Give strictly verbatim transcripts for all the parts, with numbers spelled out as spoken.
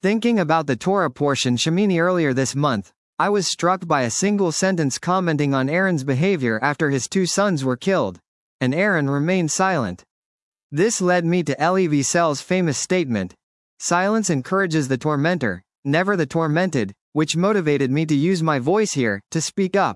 Thinking about the Torah portion Shemini earlier this month, I was struck by a single sentence commenting on Aaron's behavior after his two sons were killed, and Aaron remained silent. This led me to Elie Wiesel's famous statement, "Silence encourages the tormentor, never the tormented," which motivated me to use my voice here, to speak up.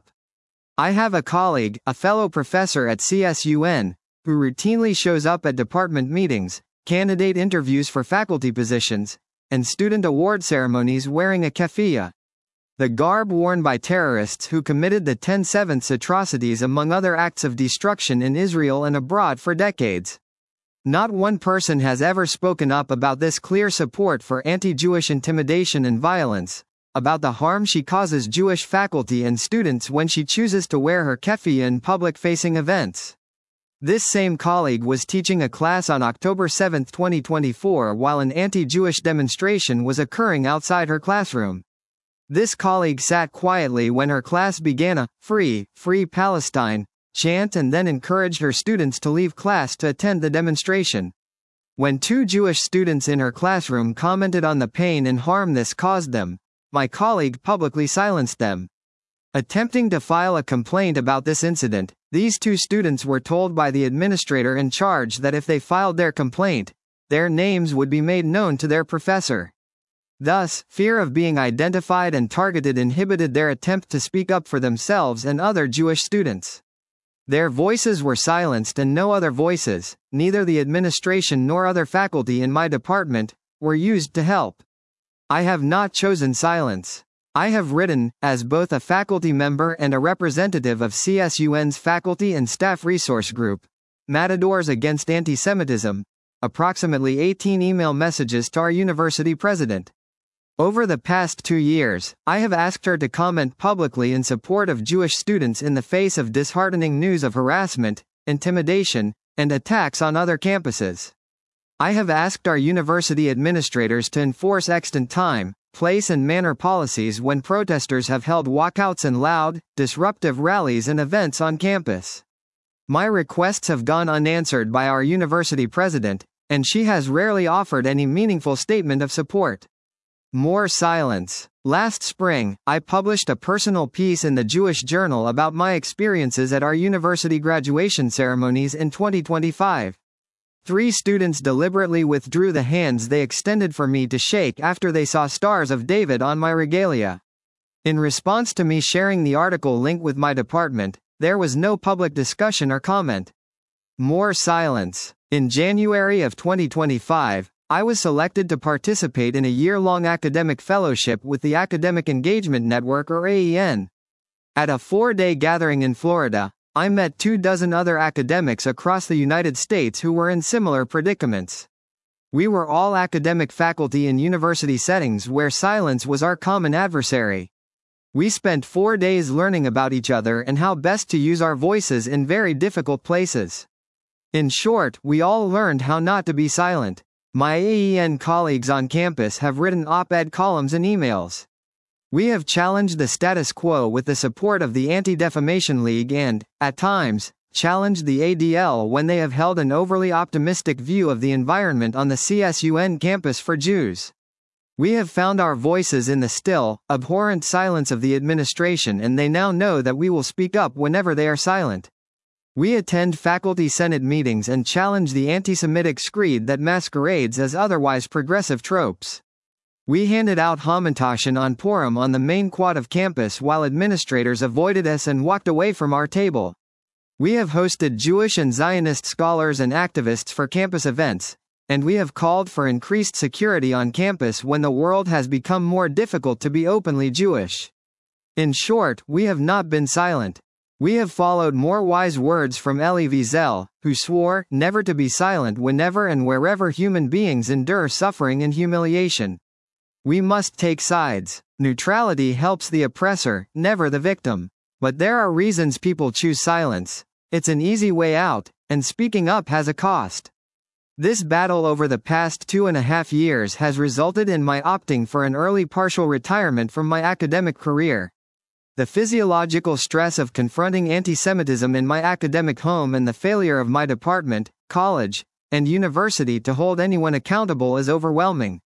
I have a colleague, a fellow professor at C S U N, who routinely shows up at department meetings, candidate interviews for faculty positions, and student award ceremonies wearing a keffiyeh, the garb worn by terrorists who committed the ten sevenths atrocities among other acts of destruction in Israel and abroad for decades. Not one person has ever spoken up about this clear support for anti-Jewish intimidation and violence, about the harm she causes Jewish faculty and students when she chooses to wear her keffiyeh in public-facing events. This same colleague was teaching a class on October seventh twenty twenty-four while an anti-Jewish demonstration was occurring outside her classroom. This colleague sat quietly when her class began a "Free, Free Palestine" chant and then encouraged her students to leave class to attend the demonstration. When two Jewish students in her classroom commented on the pain and harm this caused them, my colleague publicly silenced them. Attempting to file a complaint about this incident, these two students were told by the administrator in charge that if they filed their complaint, their names would be made known to their professor. Thus, fear of being identified and targeted inhibited their attempt to speak up for themselves and other Jewish students. Their voices were silenced and no other voices, neither the administration nor other faculty in my department, were used to help. I have not chosen silence. I have written, as both a faculty member and a representative of C S U N's Faculty and Staff Resource Group, Matadors Against Antisemitism, approximately eighteen email messages to our university president. Over the past two years, I have asked her to comment publicly in support of Jewish students in the face of disheartening news of harassment, intimidation, and attacks on other campuses. I have asked our university administrators to enforce extant time, place and manner policies when protesters have held walkouts and loud, disruptive rallies and events on campus. My requests have gone unanswered by our university president, and she has rarely offered any meaningful statement of support. More silence. Last spring, I published a personal piece in the Jewish Journal about my experiences at our university graduation ceremonies in twenty twenty-five. Three students deliberately withdrew the hands they extended for me to shake after they saw stars of David on my regalia. In response to me sharing the article link with my department, there was no public discussion or comment. More silence. In January of twenty twenty-five, I was selected to participate in a year-long academic fellowship with the Academic Engagement Network or A E N. At a four-day gathering in Florida, I met two dozen other academics across the United States who were in similar predicaments. We were all academic faculty in university settings where silence was our common adversary. We spent four days learning about each other and how best to use our voices in very difficult places. In short, we all learned how not to be silent. My A E N colleagues on campus have written op-ed columns and emails. We have challenged the status quo with the support of the Anti-Defamation League and, at times, challenged the A D L when they have held an overly optimistic view of the environment on the C S U N campus for Jews. We have found our voices in the still, abhorrent silence of the administration, and they now know that we will speak up whenever they are silent. We attend faculty senate meetings and challenge the anti-Semitic screed that masquerades as otherwise progressive tropes. We handed out Hamantashen on Purim on the main quad of campus while administrators avoided us and walked away from our table. We have hosted Jewish and Zionist scholars and activists for campus events, and we have called for increased security on campus when the world has become more difficult to be openly Jewish. In short, we have not been silent. We have followed more wise words from Elie Wiesel, who swore never to be silent whenever and wherever human beings endure suffering and humiliation. We must take sides. Neutrality helps the oppressor, never the victim. But there are reasons people choose silence. It's an easy way out, and speaking up has a cost. This battle over the past two and a half years has resulted in my opting for an early partial retirement from my academic career. The physiological stress of confronting anti-Semitism in my academic home and the failure of my department, college, and university to hold anyone accountable is overwhelming.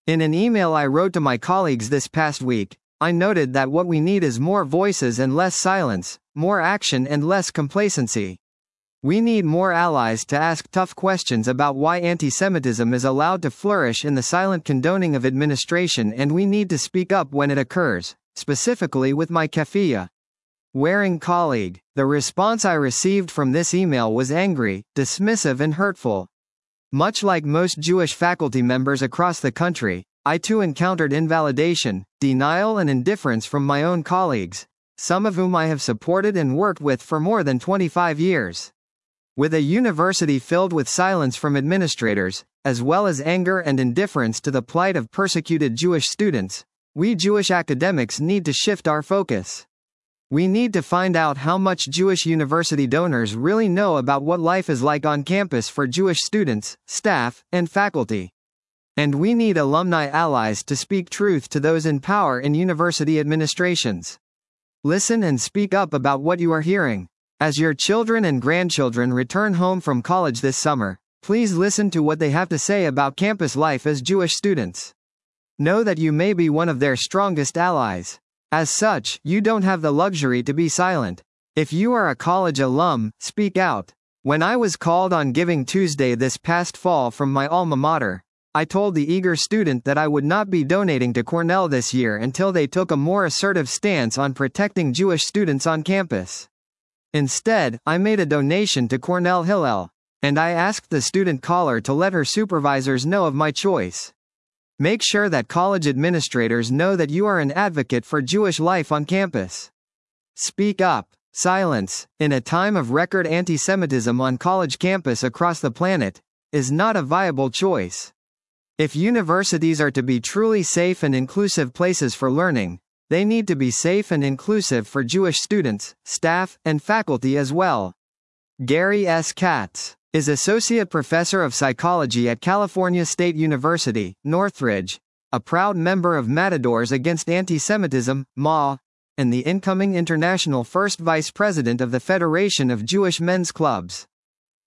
In an email I wrote to my colleagues this past week, I noted that what we need is more voices and less silence, more action and less complacency. We need more allies to ask tough questions about why anti-Semitism is allowed to flourish in the silent condoning of administration, and we need to speak up when it occurs, specifically with my keffiyeh wearing colleague. The response I received from this email was angry, dismissive and hurtful. Much like most Jewish faculty members across the country, I too encountered invalidation, denial and indifference from my own colleagues, some of whom I have supported and worked with for more than twenty-five years. With a university filled with silence from administrators, as well as anger and indifference to the plight of persecuted Jewish students, we Jewish academics need to shift our focus. We need to find out how much Jewish university donors really know about what life is like on campus for Jewish students, staff, and faculty. And we need alumni allies to speak truth to those in power in university administrations. Listen and speak up about what you are hearing. As your children and grandchildren return home from college this summer, please listen to what they have to say about campus life as Jewish students. Know that you may be one of their strongest allies. As such, you don't have the luxury to be silent. If you are a college alum, speak out. When I was called on Giving Tuesday this past fall from my alma mater, I told the eager student that I would not be donating to Cornell this year until they took a more assertive stance on protecting Jewish students on campus. Instead, I made a donation to Cornell Hillel, and I asked the student caller to let her supervisors know of my choice. Make sure that college administrators know that you are an advocate for Jewish life on campus. Speak up. Silence, in a time of record anti-Semitism on college campus across the planet, is not a viable choice. If universities are to be truly safe and inclusive places for learning, they need to be safe and inclusive for Jewish students, staff, and faculty as well. Gary S. Katz is Associate Professor of Psychology at California State University, Northridge, a proud member of Matadors Against Anti-Semitism, M A, and the incoming international first Vice President of the Federation of Jewish Men's Clubs.